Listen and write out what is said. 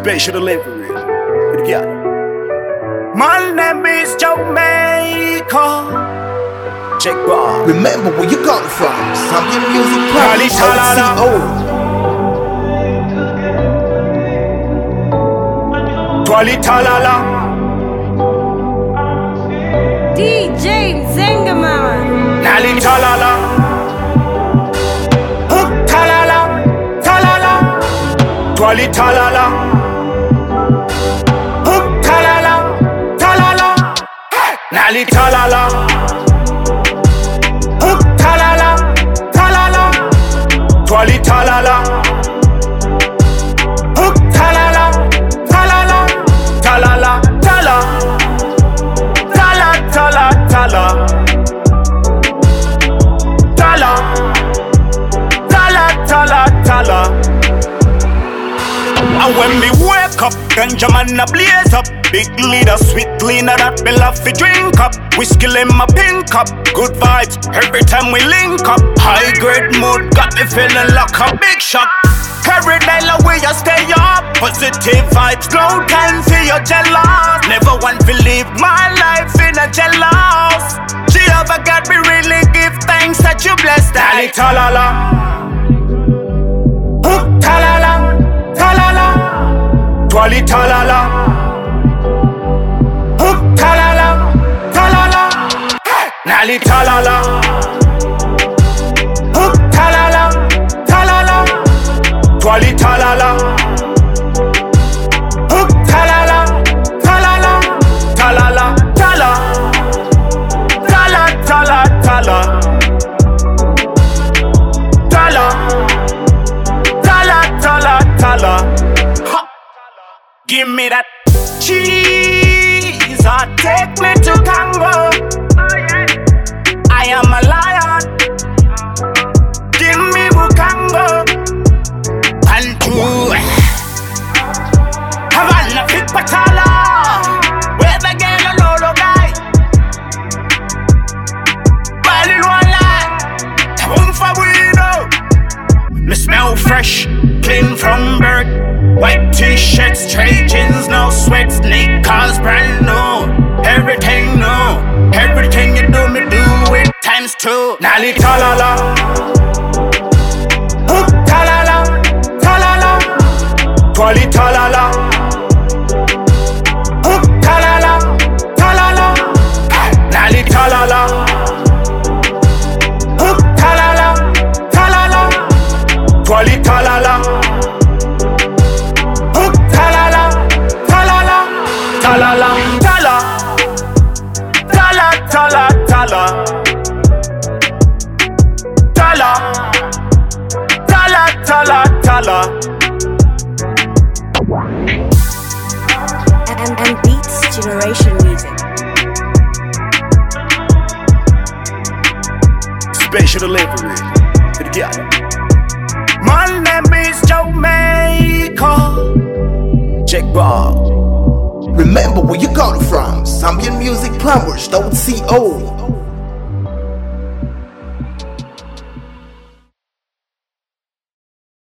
Special delivery. Put it together. My name is Jamaica. Check bar. Remember where you come from. Zambian music Kali Talala. Twali Talala. DJ Zengaman. Nali Talala. Hook Talala. Talala. Twali Talala. Hook Talala. Talala. Nali Talala. Hook Talala. Talala. Twali Talala. Hook Talala. Talala. Talala. Tala. Tala. Tala. Tala. Tala. Tala. Tala. Tala. And when me wake up, ganja man a blaze up. Big leader, sweet cleaner that me love fi drink up. Whiskey in my pink cup, good vibes every time we link up. High grade mood got me feeling like a big shot. Every day la way you stay up, positive vibes, no time for your jealous. Never want to live my life in a jealous. Jehovah God me really give thanks that you blessed. Dali talala, hook talala, talala, twali talala. Hook talala, talala, nali talala. Hook talala, talala, twali talala. Hook talala, talala, talala, tala, tala, tala, tala, tala, tala, tala, tala. Ha. Give me that cheese. Take me to Congo. I am a lion. Give me Bukango. Pantu Havana Fit Patala. Where the girl on Lolo guy. Balin Walla. Tabum Fabuino. Me smell fresh, clean from birth. White t-shirts, straight jeans, no sweat, sneakers, brand new. Everything new, everything you do, me do it times two. Nali talala, hook talala, talala, twali talala, hook talala, talala, nali talala, hook talala, talala, twali talala. Talala, tala, tala, tala, tala, tala, tala, tala, tala. And Beats Generation Music. Special delivery. Put it together. My name is Jamaica. Check bar. Remember where you come from. Zambian music plumbers.co.